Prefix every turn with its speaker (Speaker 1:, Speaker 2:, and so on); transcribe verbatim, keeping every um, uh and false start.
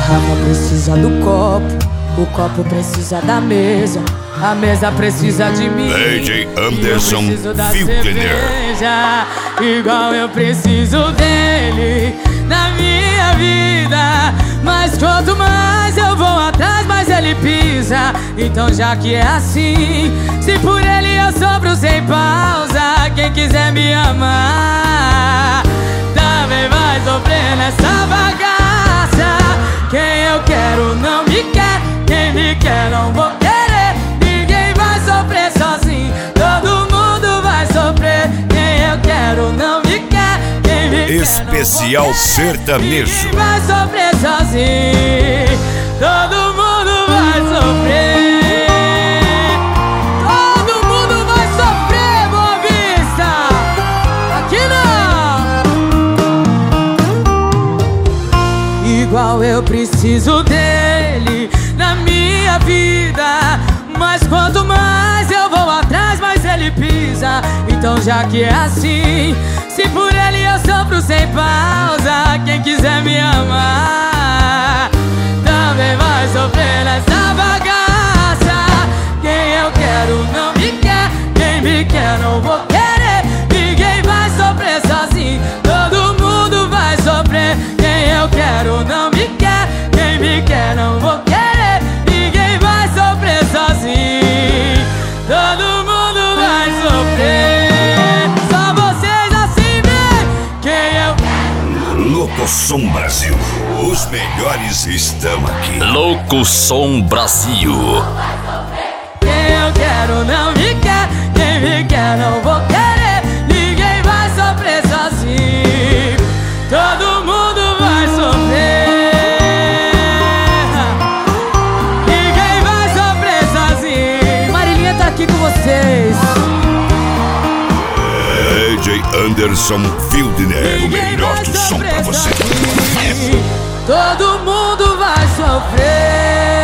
Speaker 1: garrafa precisa do copo, o copo precisa da mesa, a mesa precisa de mim.
Speaker 2: D J Anderson Wildner.
Speaker 1: Igual eu preciso dele na minha vida. Mas quanto mais eu vou atrás, mais ele pisa. Então já que é assim, se por ele eu sofro sem pausa, quem quiser me amar também vai sofrer nessa bagaça. Quem eu quero não me quer, quem me quer não vou querer. Ninguém vai sofrer sozinho, todo mundo vai sofrer. Quem eu quero não me quer, quem me quer
Speaker 2: Especial sertanejo.
Speaker 1: ninguém vai sofrer sozinho, todo mundo vai sofrer. Todo mundo vai sofrer, Boa Vista. Aqui não. Igual eu preciso dele na minha vida. Mas quanto mais eu vou atrás, mais ele pisa. Então já que é assim, se por ele eu sofro sem pausa, quem quiser me amar também vai sofrer nessa bagaça. Quem eu quero não me quer, quem me quer não vou querer. Ninguém vai sofrer sozinho, todo mundo vai sofrer. Quem eu quero não me quer, quem me quer não vou querer. Ninguém vai sofrer sozinho, todo mundo vai sofrer. Só vocês assim vê quem eu quero.
Speaker 2: Louco Som Brasil, os melhores estão aqui.
Speaker 3: Louco Som Brasil.
Speaker 1: Quem eu quero não me quer, quem me quer não vou querer. Ninguém vai sofrer sozinho, todo mundo vai sofrer. Ninguém vai sofrer sozinho. Marilinha tá aqui com vocês.
Speaker 2: D J Anderson Wildner, o melhor do som pra você.
Speaker 1: Todo mundo vai sofrer.